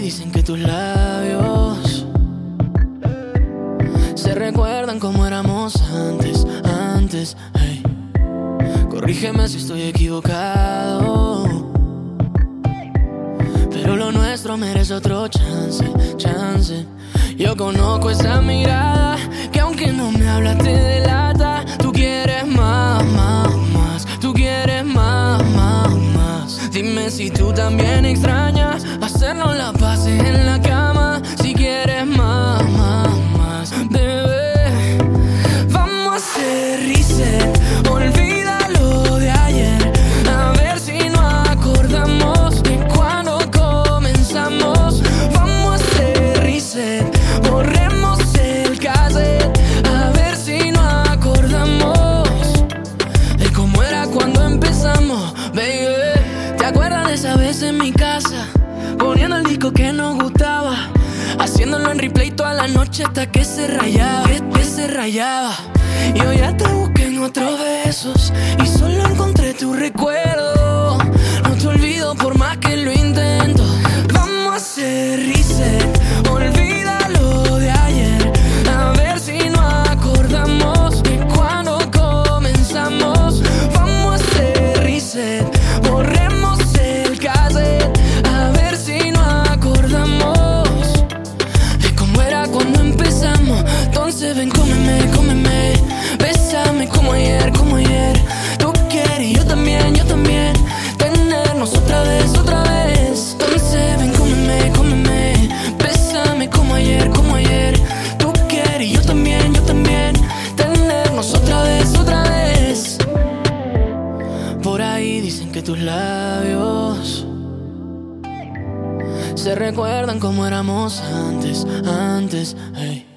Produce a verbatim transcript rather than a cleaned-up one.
dicen que tus labios se recuerdan como éramos antes, antes, hey. Corrígeme si estoy equivocado, pero lo nuestro merece otro chance, chance. Yo conozco esa mirada que aunque no me hablas te delata. Tú quieres más, más, más. Tú quieres más, más, más. Dime si tú también extrañas hacernos las paces en la cama. Si quieres más, más, más, bebé. Vamos a hacer reset. Olvídalo de ayer. A ver si nos acordamos de cuando comenzamos. Vamos a hacer reset. Borremos el cassette. A ver si nos acordamos de cómo era cuando empezamos, baby. ¿Te acuerdas de esa vez en mi casa? Poniendo el disco que nos gustaba, haciéndolo en replay toda la noche hasta que se rayaba, que, que se rayaba. Y hoy ya te busqué en otros besos y solo encontré tu recuerdo. No te olvido por más que lo intento. Vamos a hacer reset. Olvídalo de ayer. A ver si nos acordamos de cuando comenzamos. Vamos a hacer reset. Borremos el cassette. A ver si nos acordamos de cómo era cuando empezamos. Entonces ven, cómeme, cómeme. Bésame como ayer, como ayer. Tú quieres y yo también, yo también. Tenernos otra vez, otra vez. Entonces ven, cómeme, cómeme. Bésame como ayer, como ayer. Tú quieres y yo también, yo también. Tenernos otra vez, otra vez. Por ahí dicen que tus labios se recuerdan como éramos antes, antes, hey.